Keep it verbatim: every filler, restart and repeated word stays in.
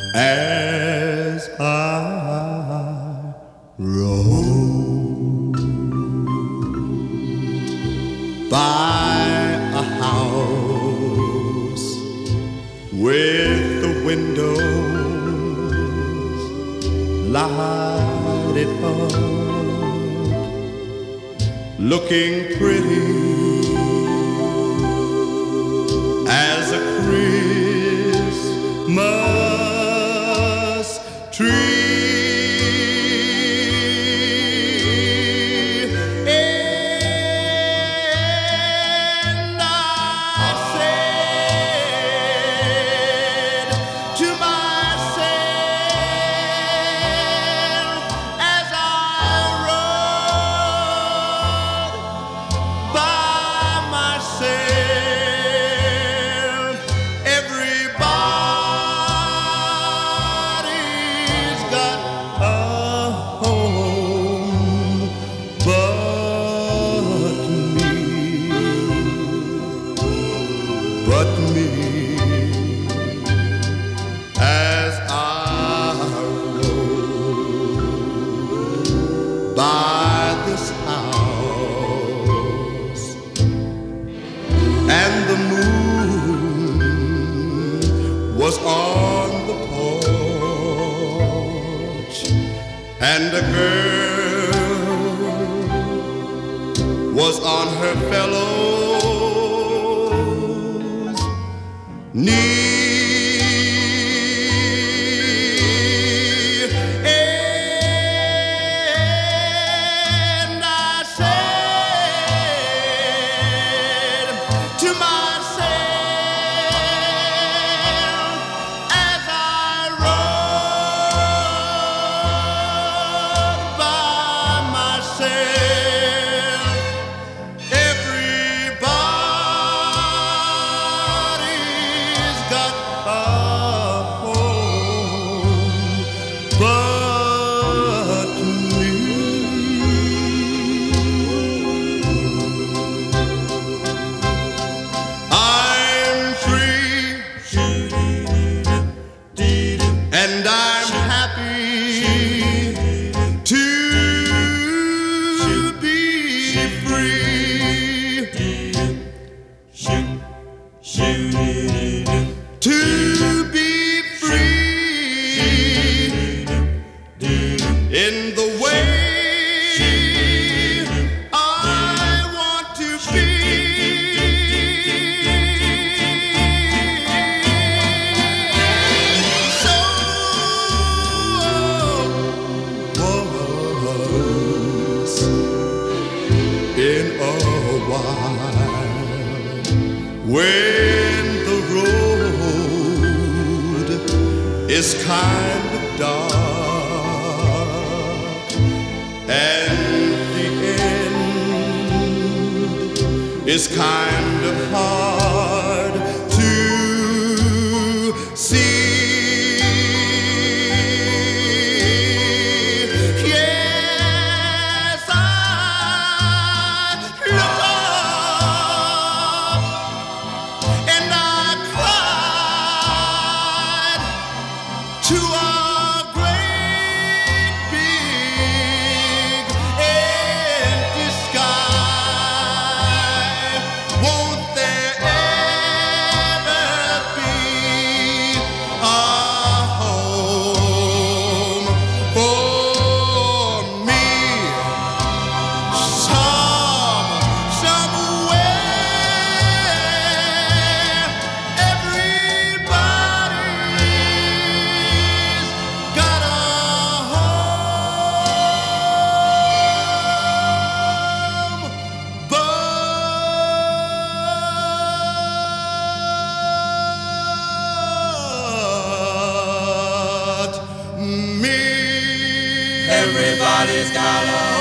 as I rode by a house with the windows lighted up, looking pretty as a Christmas tree. And I said to myself as I rode by myself, everybody's got a home but me, but me. As I rode by this house, and the moon was on the porch, and a girl was on her fellow's knee. And I said to myself as I rode by myself, everybody's got a home but me. I'm free and I'm happy to be free, to be free in the way I want to be. So once in a while, when the road is kind of dark and the end is kind of hard to see. Yes, I look up and I cried to a great big empty sky. Won't there ever be a home for me? Some, somewhere, everybody's got a home but me. Everybody's got a